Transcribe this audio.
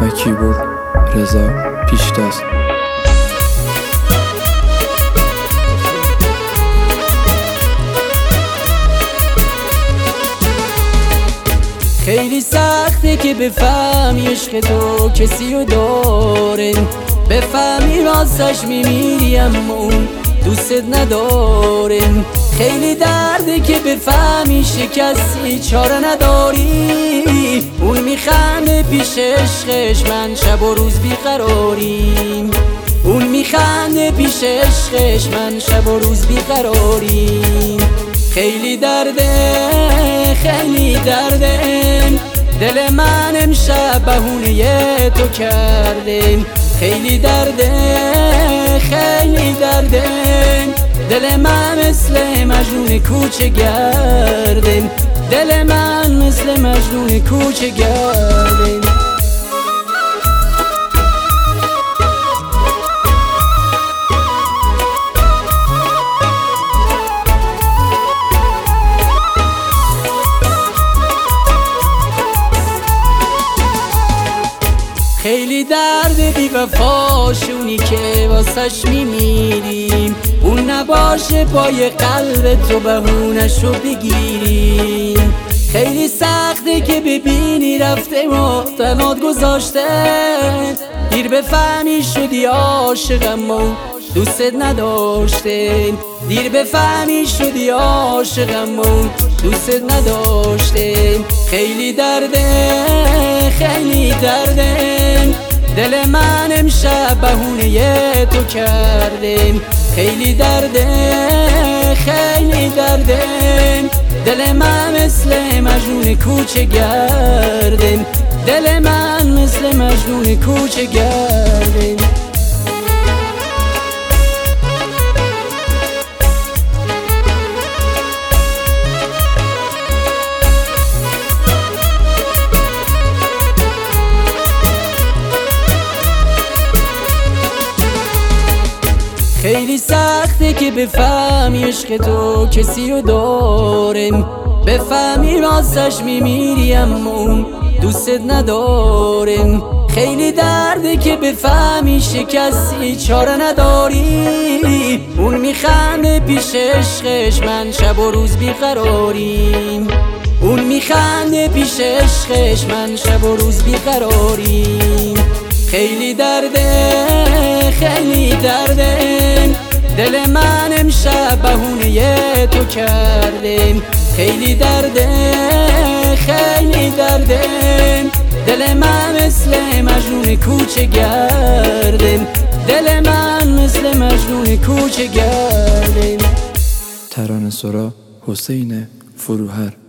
و کیبورد رضا پیشتاز. خیلی سخته که بفهمی عشق تو کسی رو داره، بفهمی راستش میمیری اما اون دوستت نداره. خیلی درده که بفهمی شکستی چاره نداری، اون میخنده پیش عشقش من شب و روز بیقراریم. اون میخنده پیش عشقش من شب و روز بیقراریم. خیلی درده خیلی درده دل من امشب بهونه تو کرده. خیلی درده خیلی درده دل من مثل مجنون کوچه گرده. دل من مثل مجنون کوچه گرده. خیلی درد بی وفاشونی که واسش میمیریم، اون نباشه پای قلب تو بهونشو بگیریم. خیلی سخته که ببینی رفته معتمد گذاشته، دیر بفهمی شدی عاشقم و دوستت نداشته. دیر بفهمی شدی عاشقم و دوستت نداشته. خیلی درده خیلی درده دل من امشب بهونه تو کرده. خیلی درده خیلی درده دل من مثل مجنون کوچه گرده. دل من مثل مجنون کوچه گرده. خیلی سخته که بفهمی عشق تو کسی رو داره، بفهمی راستش میمیری اما اون دوستت نداره. خیلی درده که بفهمی شکستی چاره نداری، اون میخنده پیش عشقش من شب و روز بیقراریم. اون میخنده پیش عشقش من شب و روز بیقراریم. خیلی درده خیلی درده دل من امشب بهونه تو کرده. خیلی درده خیلی درده دل من مثل مجنون کوچه گرده. دل من مثل مجنون کوچه گرده. ترانه سرا حسین فروهر.